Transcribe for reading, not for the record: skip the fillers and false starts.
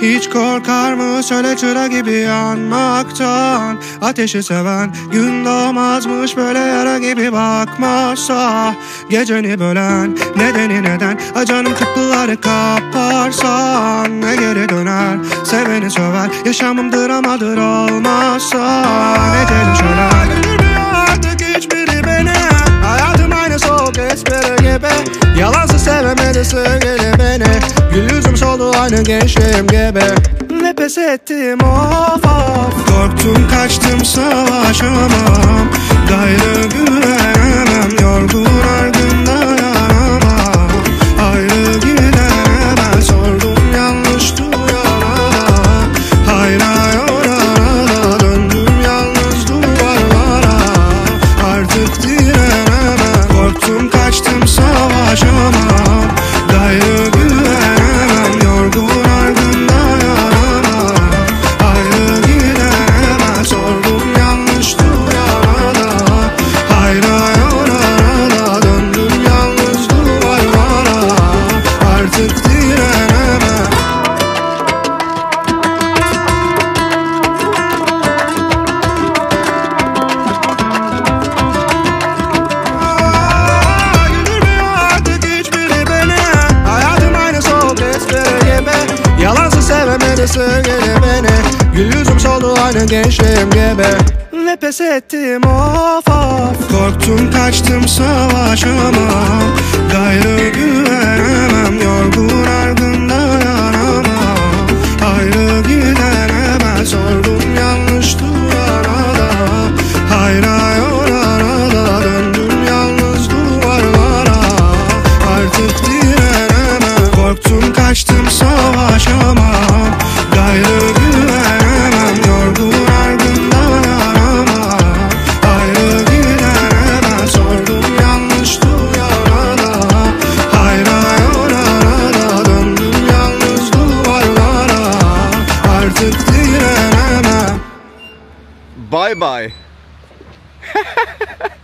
Hiç korkar mı söyle çıra gibi yanmaktan? Ateşi seven gün doğmazmış böyle yara gibi bakmazsa. Geceni bölen nedeni neden? Canım kapıları kaparsan ne geri döner? Seveni söver yaşamım dramadır olmazsa. Eceli şölen gülmüyor artık hiçbiri beni. Hayatım aynı soğuk espri gibi. Yalansız sevemedi sevgili beni. Gül yüzüm soldu aynı gençliğim gibi. Ve pes ettim of of. Korktum kaçtım savaşamam. Gayrı güvenemem. Yorgun argın dayanamam. Ayrı gidemem. Sordum yanlış duyana. Hayra yorana. Döndüm yalnız duvarlara. Artık direnemem. Korktum kaçtım savaşamam. Gayrı güvenemem. Yorgun argın dayanamam. Ayrı gidemem. Sordum yanlış duyana. Hayra yorana. Döndüm yalnız duvarlara. Artık direnemem. Güldürmüyor artık hiçbiri beni. Hayatım aynı soğuk espri gibi. Yalansız sevemedi sevgili beni. Gül yüzüm soldu aynı gençliğim gibi. Ve pes ettim of of. Korktum kaçtım savaşamam. Gayrı güvenemem. Yorgun argın dayanamam. Ayrı gidemem. Sordum yanlış duyana da. Hayra yorana da. Döndüm yalnız duvarlara. Artık direnemem. Korktum kaçtım savaşamam. Gayrı güvenemem. Yorgun argın dayanamam. Ayrı gidemem. Sordum yanlış duyana da. Hayra yorana da. Döndüm yalnız duvarlara. Artık direnemem. Bye bye.